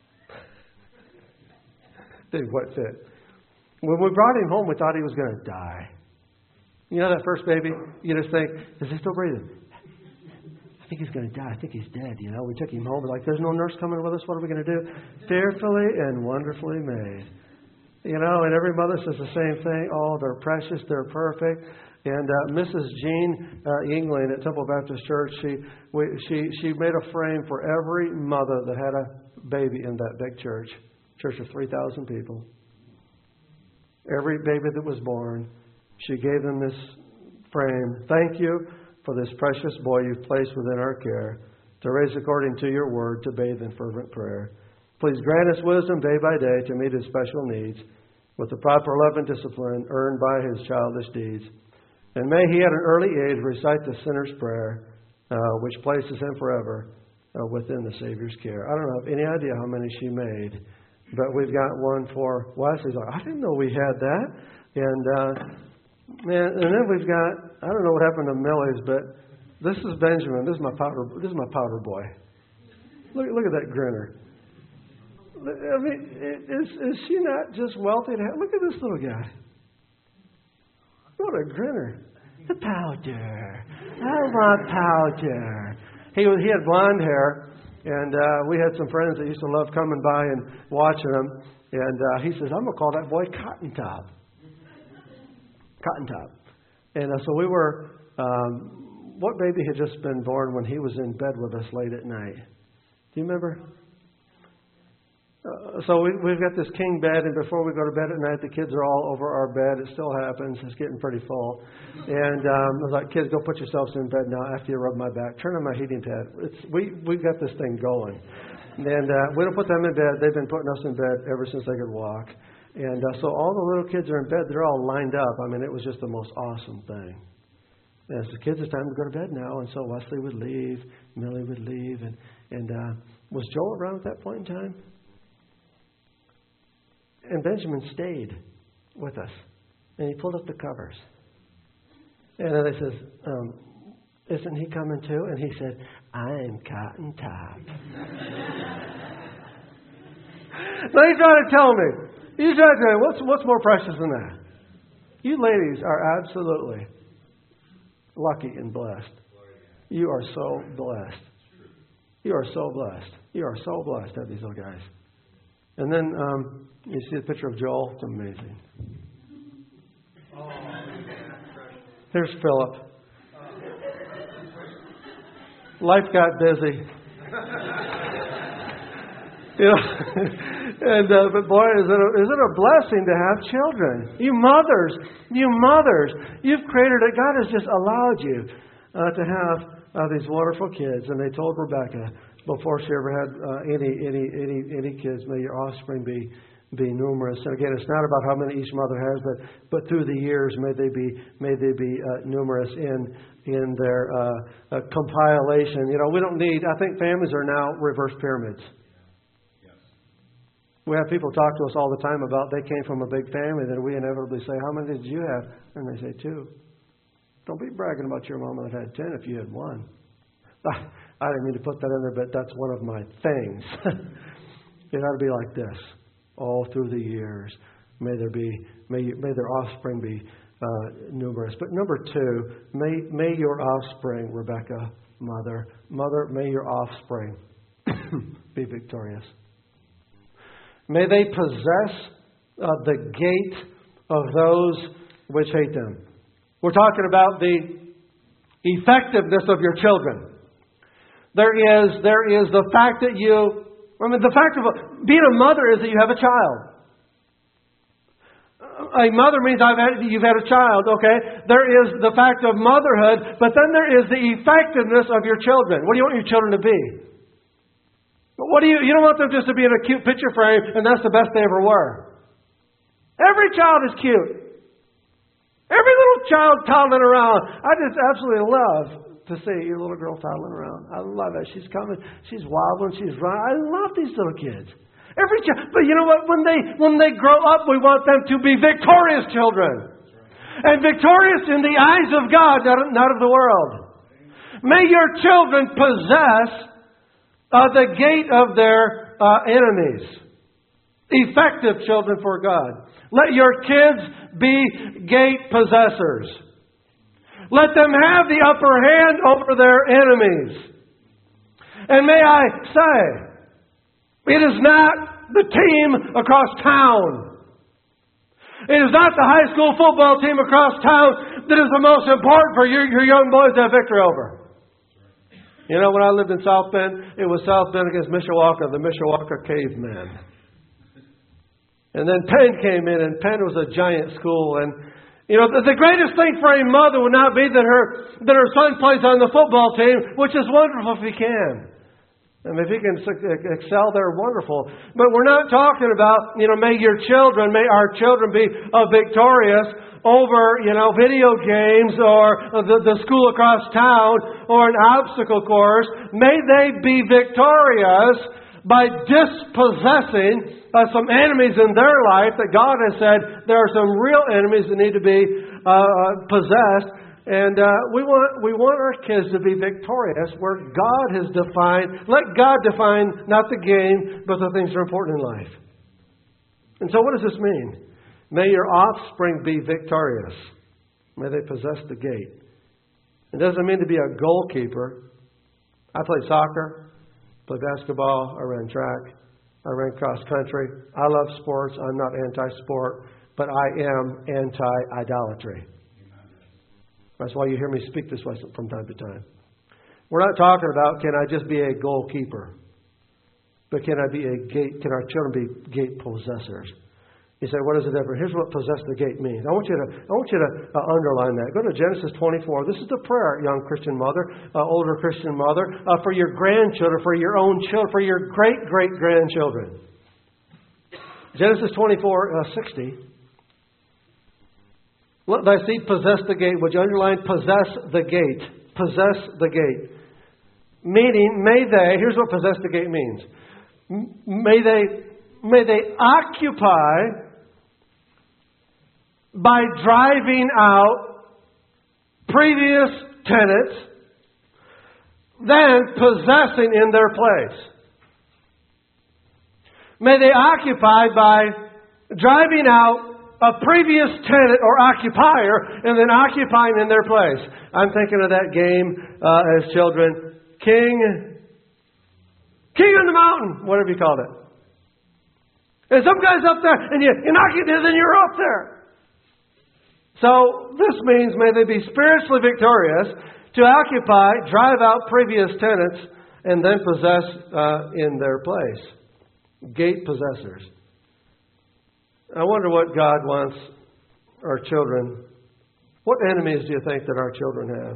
Didn't quite fit. When we brought him home, we thought he was going to die. You know that first baby? You just think, is he still breathing? I think he's going to die. I think he's dead. We took him home. We're like, there's no nurse coming with us. What are we going to do? Fearfully and wonderfully made. And every mother says the same thing. Oh, they're precious. They're perfect. And Mrs. Jean Yingling at Temple Baptist Church, she made a frame for every mother that had a baby in that big church of 3,000 people. Every baby that was born, she gave them this frame. Thank you for this precious boy you've placed within our care, to raise according to your word, to bathe in fervent prayer. Please grant us wisdom day by day to meet his special needs with the proper love and discipline earned by his childish deeds. And may he at an early age recite the sinner's prayer, which places him forever within the Savior's care. I don't have any idea how many she made, but we've got one for Wesley's like, I didn't know we had that. And then we've got, I don't know what happened to Millie's, but this is Benjamin. This is my powder boy. Look at that grinner. I mean, is she not just wealthy to have? Look at this little guy. What a grinner. The powder. I want powder. He had blonde hair, and we had some friends that used to love coming by and watching him. And he says, I'm going to call that boy Cotton Top. Cotton Top. And so we were, what baby had just been born when he was in bed with us late at night? Do you remember? So we've got this king bed, and before we go to bed at night, the kids are all over our bed. It still happens. It's getting pretty full. And I was like, kids, go put yourselves in bed now after you rub my back. Turn on my heating pad. We've got this thing going. And we don't put them in bed. They've been putting us in bed ever since they could walk. And so all the little kids are in bed. They're all lined up. I mean, it was just the most awesome thing. And so kids, it's time to go to bed now. And so Wesley would leave. Millie would leave. And was Joel around at that point in time? And Benjamin stayed with us. And he pulled up the covers. And then I says, isn't he coming too? And he said, I'm Cotton Top. Now he's trying to tell me. He's trying to tell me, what's more precious than that? You ladies are absolutely lucky and blessed. You are so blessed. You are so blessed. You are so blessed to have these little guys. And then you see the picture of Joel. It's amazing. Here's Philip. Life got busy. But boy, is it a blessing to have children? You mothers, you've created it. God has just allowed you to have these wonderful kids. And they told Rebecca before she ever had any kids, may your offspring be numerous. And again, it's not about how many each mother has, but through the years, may they be numerous in their compilation. You know, we don't need. I think families are now reverse pyramids. We have people talk to us all the time about they came from a big family. Then we inevitably say, how many did you have? And they say 2. Don't be bragging about your mom that had 10 if you had 1. I didn't mean to put that in there, but that's one of my things. It ought to be like this all through the years. May their offspring be numerous. But number 2, may your offspring, Rebecca, mother, may your offspring be victorious. May they possess the gate of those which hate them. We're talking about the effectiveness of your children. There is the fact that the fact of being a mother is that you have a child. A mother means you've had a child, okay? There is the fact of motherhood, but then there is the effectiveness of your children. What do you want your children to be? You don't want them just to be in a cute picture frame and that's the best they ever were. Every child is cute. Every little child toddling around. I just absolutely love to see your little girl toddling around. I love it. She's coming. She's wobbling. She's running. I love these little kids. Every child. But you know what? When they grow up, we want them to be victorious children. And victorious in the eyes of God, not of the world. May your children possess the gate of their enemies. Effective children for God. Let your kids be gate possessors. Let them have the upper hand over their enemies. And may I say, it is not the team across town. It is not the high school football team across town that is the most important for your young boys to have victory over. You know, when I lived in South Bend, it was South Bend against Mishawaka, the Mishawaka cavemen. And then Penn came in, and Penn was a giant school. And, you know, the greatest thing for a mother would not be that her son plays on the football team, which is wonderful if he can. And if you can excel there, wonderful. But we're not talking about, may our children be victorious over, video games or the school across town or an obstacle course. May they be victorious by dispossessing some enemies in their life that God has said there are some real enemies that need to be possessed. And we want our kids to be victorious where God has defined. Let God define not the game, but the things that are important in life. And so what does this mean? May your offspring be victorious. May they possess the gate. It doesn't mean to be a goalkeeper. I played soccer, played basketball, I ran track, I ran cross country. I love sports. I'm not anti-sport, but I am anti-idolatry. That's why you hear me speak this way from time to time. We're not talking about can I just be a goalkeeper, but can our children be gate possessors? You say, what is the difference? Here's what possess the gate means. I want you to underline that. Go to Genesis 24. This is the prayer, young Christian mother, older Christian mother, for your grandchildren, for your own children, for your great-great-grandchildren. Genesis 24:60. Let thy seed possess the gate. Would you underline possess the gate? Possess the gate. Meaning, here's what possess the gate means. May they occupy by driving out previous tenants, then possessing in their place. May they occupy by driving out a previous tenant or occupier and then occupying in their place. I'm thinking of that game as children. King on the mountain, whatever you called it. And some guy's up there and you knock it in and you're up there. So this means may they be spiritually victorious to occupy, drive out previous tenants, and then possess in their place. Gate possessors. I wonder what God wants our children. What enemies do you think that our children have?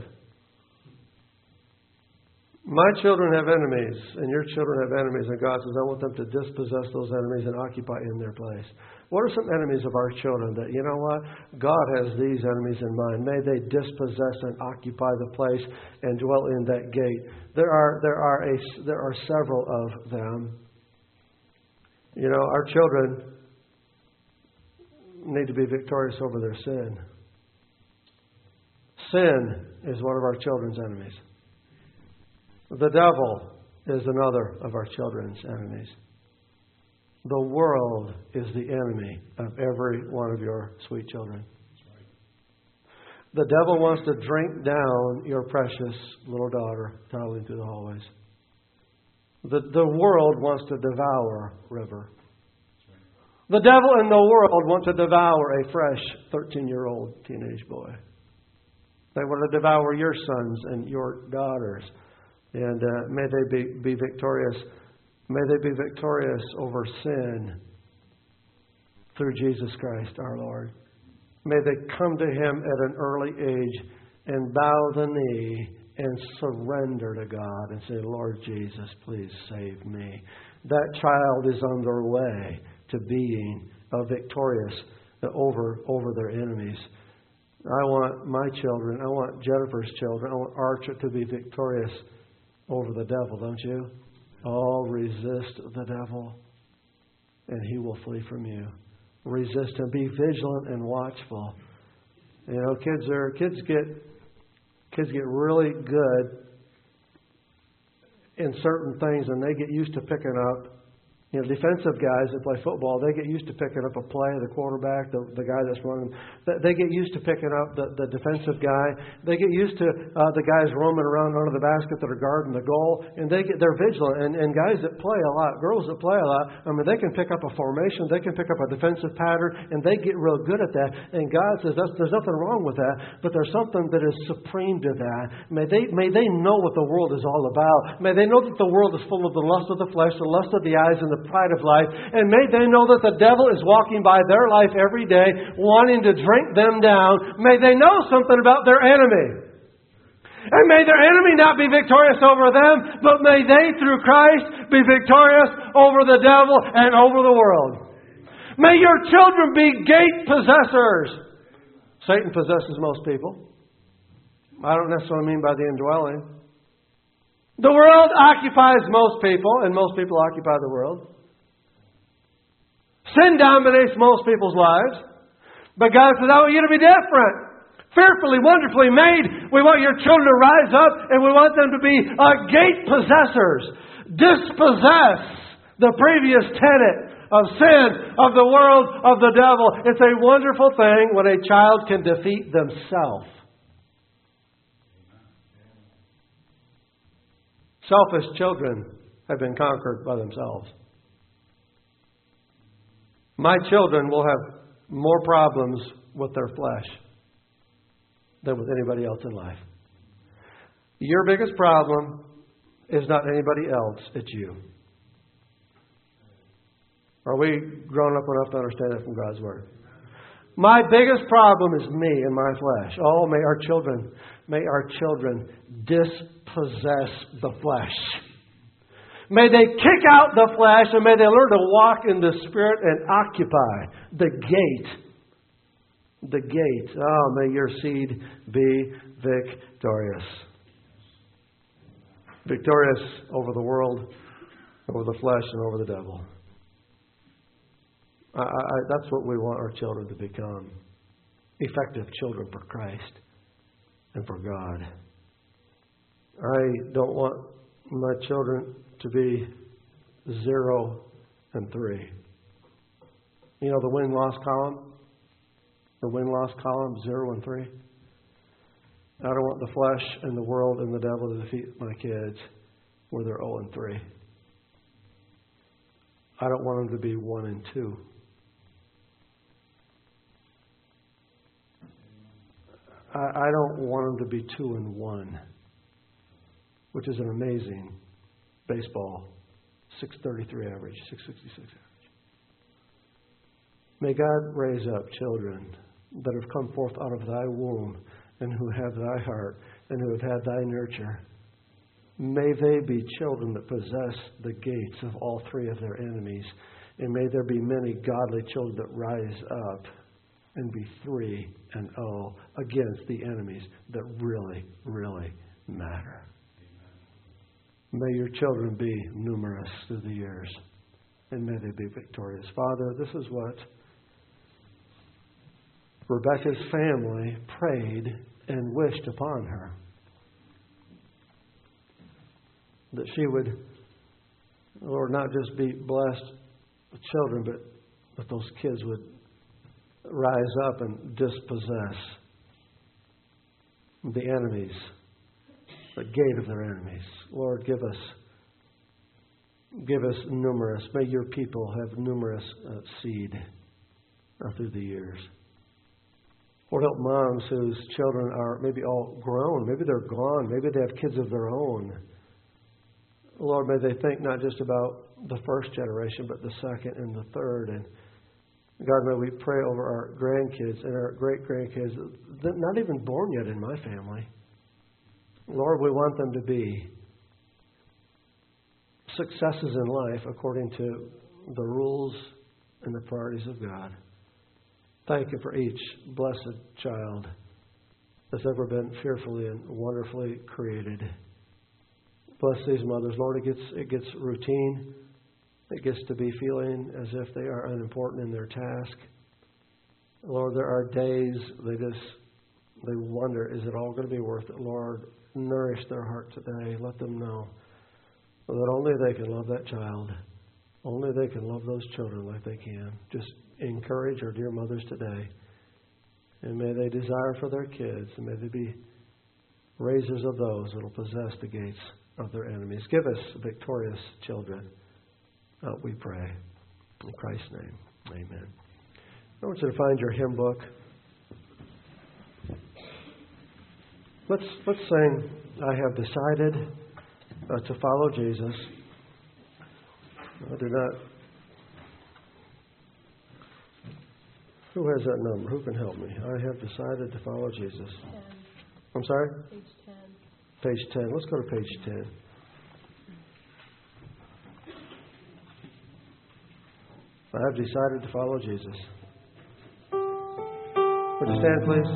My children have enemies, and your children have enemies, and God says, I want them to dispossess those enemies and occupy in their place. What are some enemies of our children that, you know what? God has these enemies in mind. May they dispossess and occupy the place and dwell in that gate. There are several of them. You know, our children need to be victorious over their sin. Sin is one of our children's enemies. The devil is another of our children's enemies. The world is the enemy of every one of your sweet children. The devil wants to drink down your precious little daughter toddling through the hallways. The world wants to devour River. The devil and the world want to devour a fresh 13-year-old teenage boy. They want to devour your sons and your daughters. And may they be victorious. May they be victorious over sin through Jesus Christ our Lord. May they come to Him at an early age and bow the knee and surrender to God and say, Lord Jesus, please save me. That child is on their way to being victorious over their enemies. I want my children, I want Jennifer's children, I want Archer to be victorious over the devil, don't you? Oh, resist the devil, and he will flee from you. Resist him. Be vigilant and watchful. You know, kids get really good in certain things, and they get used to picking up. You know, defensive guys that play football, they get used to picking up a play, the quarterback, the guy that's running. They get used to picking up the defensive guy. They get used to the guys roaming around under the basket that are guarding the goal. And they're vigilant. And guys that play a lot, girls that play a lot, I mean, they can pick up a formation. They can pick up a defensive pattern, and they get real good at that. And God says there's nothing wrong with that, but there's something that is supreme to that. May they know what the world is all about. May they know that the world is full of the lust of the flesh, the lust of the eyes, and the pride of life. And may they know that the devil is walking by their life every day wanting to drink them down. May they know something about their enemy. And may their enemy not be victorious over them, but may they, through Christ, be victorious over the devil and over the world. May your children be gate possessors. Satan possesses most people. I don't necessarily mean by the indwelling. The world occupies most people, and most people occupy the world. Sin dominates most people's lives. But God says, I want you to be different. Fearfully, wonderfully made. We want your children to rise up, and we want them to be gate possessors. Dispossess the previous tenet of sin, of the world, of the devil. It's a wonderful thing when a child can defeat themselves. Selfish children have been conquered by themselves. My children will have more problems with their flesh than with anybody else in life. Your biggest problem is not anybody else, it's you. Are we grown up enough to understand that from God's Word? My biggest problem is me and my flesh. Oh, may our children dispossess the flesh. May they kick out the flesh, and may they learn to walk in the Spirit and occupy the gate. The gate. Oh, may your seed be victorious. Victorious over the world, over the flesh, and over the devil. That's what we want our children to become. Effective children for Christ and for God. I don't want my children to be 0 and 3. You know the win-loss column? The win-loss column, 0 and 3. I don't want the flesh and the world and the devil to defeat my kids where they're 0 and 3. I don't want them to be 1 and 2. I don't want them to be 2 and 1, which is an amazing baseball 633 average, 666 average. May God raise up children that have come forth out of thy womb and who have thy heart and who have had thy nurture. May they be children that possess the gates of all three of their enemies. And may there be many godly children that rise up and be 3-0 against the enemies that really, really matter. May your children be numerous through the years, and may they be victorious. Father, this is what Rebecca's family prayed and wished upon her. That she would, Lord, not just be blessed with children, but that those kids would rise up and dispossess the enemies, the gate of their enemies. Lord, give us numerous. May your people have numerous seed through the years. Lord, help moms whose children are maybe all grown. Maybe they're gone. Maybe they have kids of their own. Lord, may they think not just about the first generation, but the second and the third. And God, may we pray over our grandkids and our great-grandkids, not even born yet in my family. Lord, we want them to be successes in life according to the rules and the priorities of God. Thank you for each blessed child that's ever been fearfully and wonderfully created. Bless these mothers. Lord, it gets routine. It gets to be feeling as if they are unimportant in their task. Lord, there are days they wonder, is it all going to be worth it? Lord, nourish their heart today. Let them know that only they can love that child. Only they can love those children like they can. Just encourage our dear mothers today. And may they desire for their kids, and may they be raisers of those that will possess the gates of their enemies. Give us victorious children. We pray. In Christ's name, amen. I want you to find your hymn book. Let's sing, I have decided to follow Jesus. I do not. Who has that number? Who can help me? I have decided to follow Jesus. 10. I'm sorry? Page 10. Page 10. Let's go to page 10. I have decided to follow Jesus. Would you stand, please?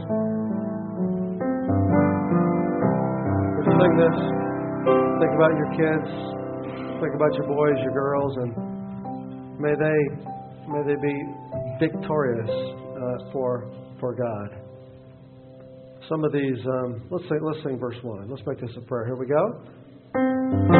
Would you sing this? Think about your kids. Think about your boys, your girls, and may they be victorious for God. Some of these, let's sing verse 1. Let's make this a prayer. Here we go.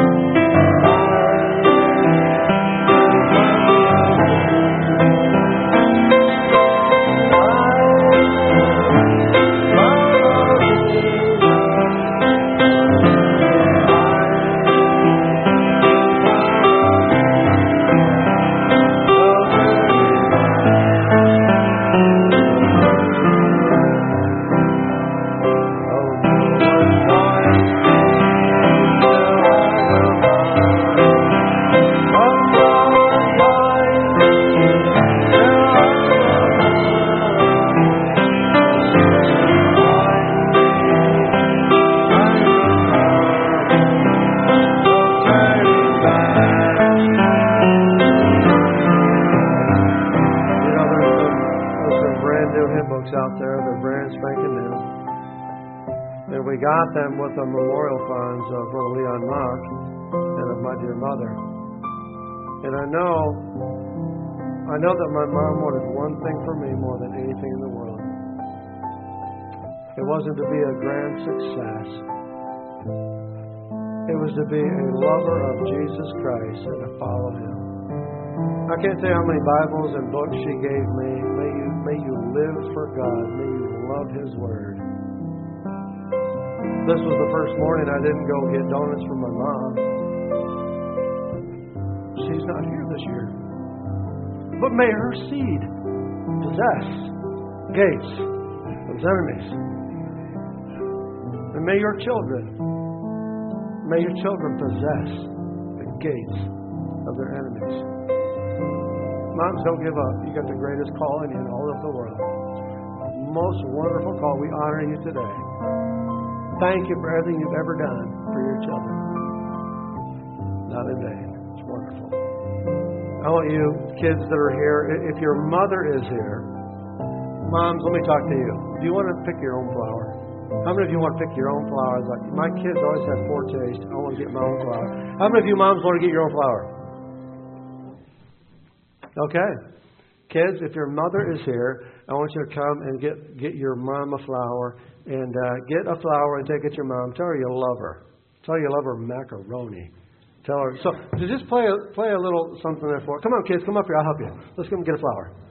Got them with the memorial funds of Brother Leon Mock and of my dear mother. And I know that my mom wanted one thing for me more than anything in the world. It wasn't to be a grand success. It was to be a lover of Jesus Christ and to follow Him. I can't tell you how many Bibles and books she gave me. May you live for God. May you love His Word. This was the first morning I didn't go get donuts from my mom. She's not here this year. But may her seed possess gates of his enemies. And may your children possess the gates of their enemies. Moms, don't give up. You got the greatest calling in all of the world. Most wonderful call. We honor you today. Thank you for everything you've ever done for your children. Not in vain. It's wonderful. I want you kids that are here, if your mother is here, moms, let me talk to you. Do you want to pick your own flower? How many of you want to pick your own flowers? Like, my kids always have foretaste. I want to get my own flower. How many of you moms want to get your own flower? Okay. Kids, if your mother is here, I want you to come and get your mom a flower. And get a flower and take it to your mom. Tell her you love her. Tell her you love her macaroni. Tell her. So just play a little something there for her. Come on, kids. Come up here. I'll help you. Let's come get a flower.